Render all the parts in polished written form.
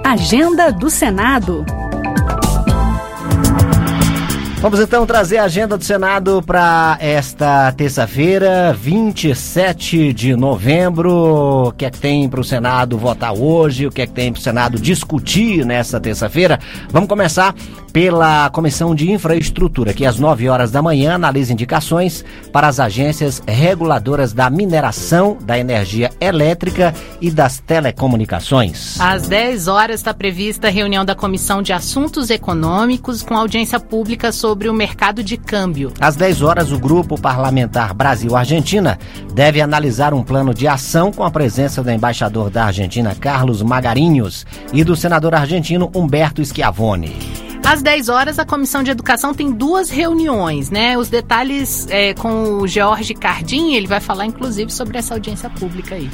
Agenda do Senado. Vamos então trazer a agenda do Senado para esta terça-feira, 27 de novembro. O que é que tem para o Senado votar hoje? O que é que tem para o Senado discutir nesta terça-feira? Vamos começar pela Comissão de Infraestrutura, que às 9 horas da manhã analisa indicações para as agências reguladoras da mineração, da energia elétrica e das telecomunicações. Às 10 horas está prevista a reunião da Comissão de Assuntos Econômicos com audiência pública sobre o mercado de câmbio. Às 10 horas, o Grupo Parlamentar Brasil-Argentina deve analisar um plano de ação com a presença do embaixador da Argentina, Carlos Magarinhos, e do senador argentino Humberto Schiavone. Às 10 horas, a Comissão de Educação tem 2 reuniões, né? Os detalhes com o George Cardim, ele vai falar inclusive sobre essa audiência pública aí.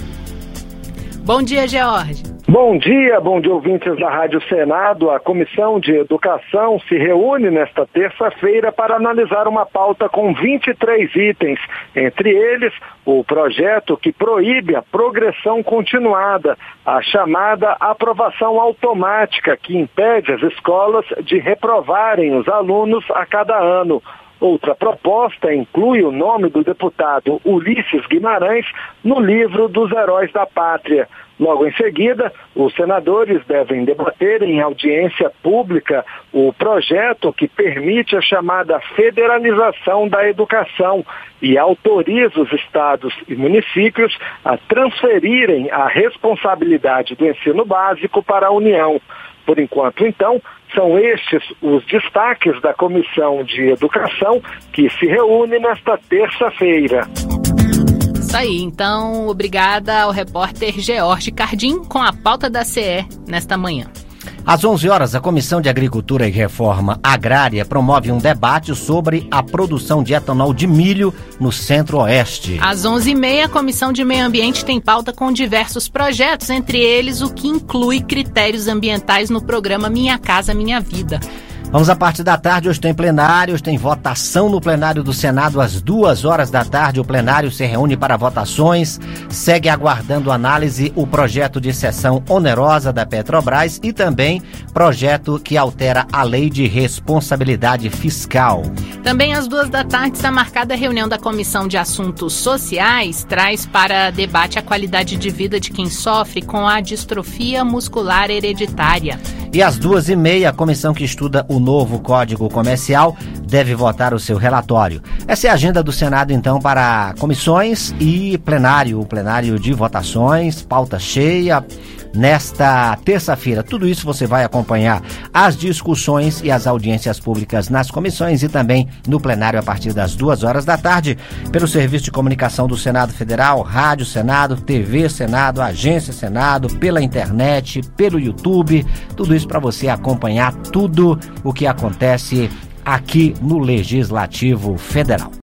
Bom dia, George. Bom dia ouvintes da Rádio Senado. A Comissão de Educação se reúne nesta terça-feira para analisar uma pauta com 23 itens, entre eles o projeto que proíbe a progressão continuada, a chamada aprovação automática, que impede as escolas de reprovarem os alunos a cada ano. Outra proposta inclui o nome do deputado Ulisses Guimarães no livro dos Heróis da Pátria. Logo em seguida, os senadores devem debater em audiência pública o projeto que permite a chamada federalização da educação e autoriza os estados e municípios a transferirem a responsabilidade do ensino básico para a União. Por enquanto, então, são estes os destaques da Comissão de Educação que se reúne nesta terça-feira. Isso aí, então, obrigada ao repórter George Cardim com a pauta da CE nesta manhã. Às 11 horas, a Comissão de Agricultura e Reforma Agrária promove um debate sobre a produção de etanol de milho no Centro-Oeste. Às 11h30, a Comissão de Meio Ambiente tem pauta com diversos projetos, entre eles o que inclui critérios ambientais no programa Minha Casa Minha Vida. Vamos à parte da tarde, hoje tem plenário, hoje tem votação no plenário do Senado às 2 horas da tarde. O plenário se reúne para votações, segue aguardando análise o projeto de cessão onerosa da Petrobras e também projeto que altera a lei de responsabilidade fiscal. Também às 2 da tarde está marcada a reunião da Comissão de Assuntos Sociais, traz para debate a qualidade de vida de quem sofre com a distrofia muscular hereditária. E às 2h30, a comissão que estuda o novo Código Comercial deve votar o seu relatório. Essa é a agenda do Senado, então, para comissões e plenário. O plenário de votações, pauta cheia nesta terça-feira. Tudo isso você vai acompanhar as discussões e as audiências públicas nas comissões e também no plenário a partir das 2 horas da tarde pelo Serviço de Comunicação do Senado Federal, Rádio Senado, TV Senado, Agência Senado, pela internet, pelo YouTube. Tudo isso para você acompanhar tudo o que acontece aqui no Legislativo Federal.